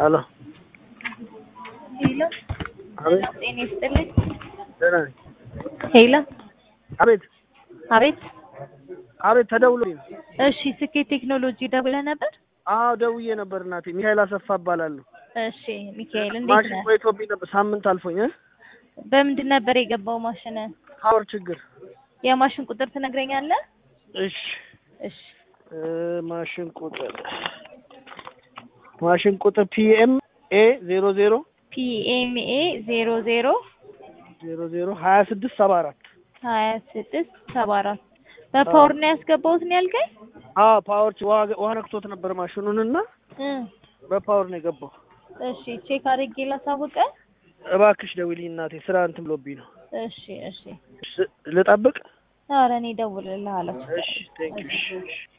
Hello. Hello. Abid. ጤና ይስጥልኝ። ደህና ነኝ። ሄሎ። አቤት አቤት። አቤት ተደውሎልኝ ነው። እሺ ስኬት ቴክኖሎጂ ደውለህ ነበር? አዎ ደውዬ ነበር እናቴ። ሚካኤል አሰፋ እባላለሁ። እሺ ሚካኤል እንዴት ማሽን ነህ? ቆይቶብኝ ነበር፣ ሳምንት አልፎኝ። በምንድን ነበር የገባው ማሽን? ፓወር ችግር። የማሽን ቁጥር ትነግረኛለህ? እሺ እሺ ማሽን ቁጥር PMA 00 PMA 00 2674 2674 በፓወር ነው ያስገባሁት ነው ያልከኝ? አዎ ፓወር ውሃ ነክቶት ነበር ማሽኑንና በፓወር ነው የገባው። እሺ ቼክ አድርጌ ላሳውቀ። እባክሽ ደውይልኝ እናቴ፣ ስራ እንትን ብሎብኝ ነው። እሺ ልጠብቅ? ኧረ እኔ እደውልልሃለሁ። እሺ ቴንክ ዩ።